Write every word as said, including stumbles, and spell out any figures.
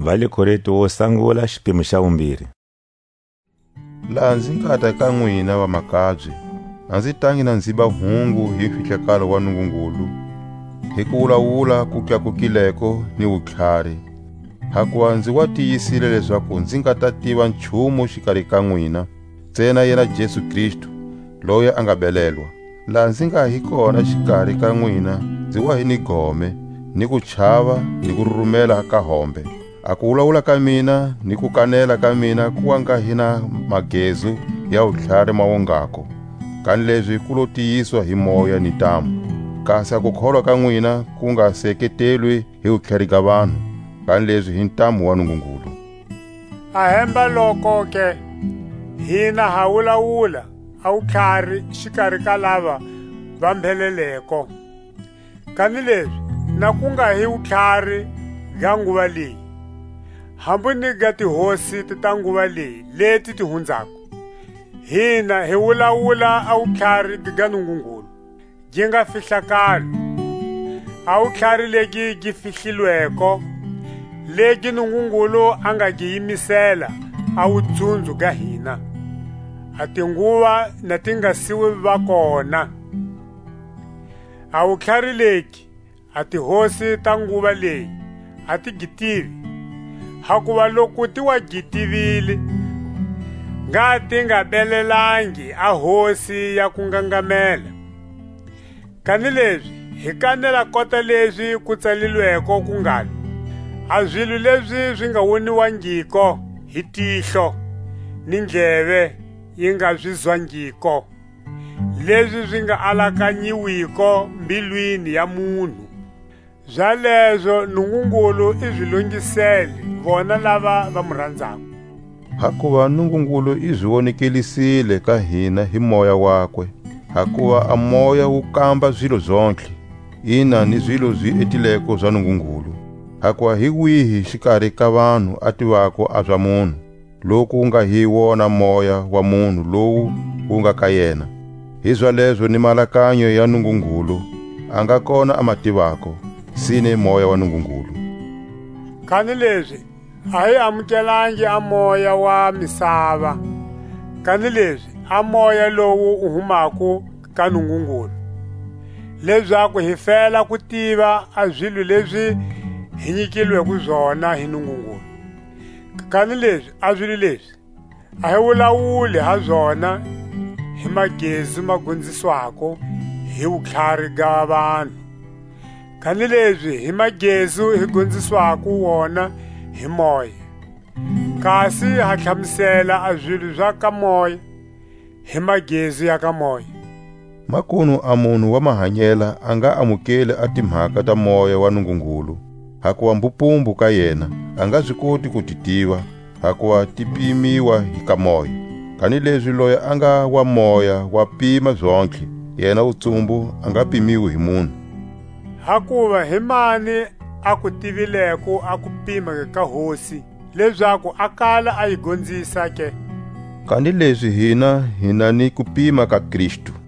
va le Korinto wo sangula xiphemu xa vumbirhi. Laha ndzi nga ta ka n'wina va makabye, a ndzi tangi na ndzi ba hungu hi mfihlakalo wa Nungungulu, hi ku wulawula ku tlakukileko ni vutlhari, hakuva ndzi wa tiyisile leswaku ndzi nga ta tiva nchumu xikarhi ka n'wina, ntsena yena Jesu Kristu, loyi a nga belelwa. Laha ndzi nga hi kona xikarhi ka n'wina, ndzi wa hi ni gome, ni ku chava, ni ku rurumela ka hombe. A ku wulawula ka mina ni ku kanela ka mina ku wa nga hina magezu ya vutlhari mawongako, kani leswi ku lo tiyiswa hi moya ni tamu. Kasi a ku kholwa ka n'wina ku nga seketelwi hi vutlhari ka vanhu, kani leswi hi ntamu wa Nungungulu. A hemba loko ke hina ha wulawula a vutlhari xikarhi ka lava va mbheleleko, kani leswi na ku nga hi vutlhari bya nguva leyi, hambi ni ga tihosi ta nguva leyi leti ti hundzaka. Hina hi wulawula a vutlhari bya Nungungulu byi nga fihlakalo, a vutlhari legi byi fihlilweko, legi Nungungulu a nga byi yimisela a vudzundzu ga hina, a tinguva na ti nga siwi va kona. A vutlhari legi a tihosi ta nguva leyi a ti byi tivi, hakuva loko ti wa byi tivile, nga ti nga belelangi a hosi ya ku ngangamela. Kani leswi hi kanela kota leswi ku tsalilweko ku ngalo, a zwilo leswi swi nga woniwangiko hi tihlo ni ndleve yi nga swi zwangiko, leswi swi nga alakanyiwiko mbilwini ya munhu. Zwaleswo Nungungulu i swi lungisele vona lava va mu rhandzaka. Hakuva Nungungulu i swi vonekelisile ka hina hi moya wakwe, hakuva a moya wu kamba zwilo zonke, ina ni zwilo zwi etileko za Nungungulu. Hakuva hi wihi xikarhi ka vanhu a tivako a swa munhu, loku nga hi wona moya wa munhu lowu wu nga ka yena. Hi zwaleswo ni malakanyo ya Nungungulu a nga kona a ma tivako, sine moya wa Nungungulu. Kani leswi a hi amukelangi a moya wa misava, kani leswi a moya lowu u humaku ka Nungungulu, leswaku hi fela ku tiva a zwilo leswi hi nyikilweko zwona hi Nungungulu. Kani leswi a zwilo leswi a hi wulawuli ha zwona hi magezu ma gondziswako hi vutlhari ga vanhu, kani leswi hi magezu hi gondziswaku wona hi moya. Kasi ha hlamusela a zwilo swa ka moya hi magezu ya ka moya. Makunu a munhu wa mahanyela a nga amukeli a timhaka ta moya wa Nungungulu, hakuva mbupumbu ka yena a nga swi koti ku ti tiva, hakuva ti pimiwa hi ka moya. Kani leswi loyi a nga wa moya wa pima zonke, yena utsumbu a nga pimiwi hi munhu. Hakuva hi mani a ku tivileko a ku pima ka hosi, leswaku a kala a yi gondzisa ke? Kani leswi hina hina ni ku pima ka Kristu.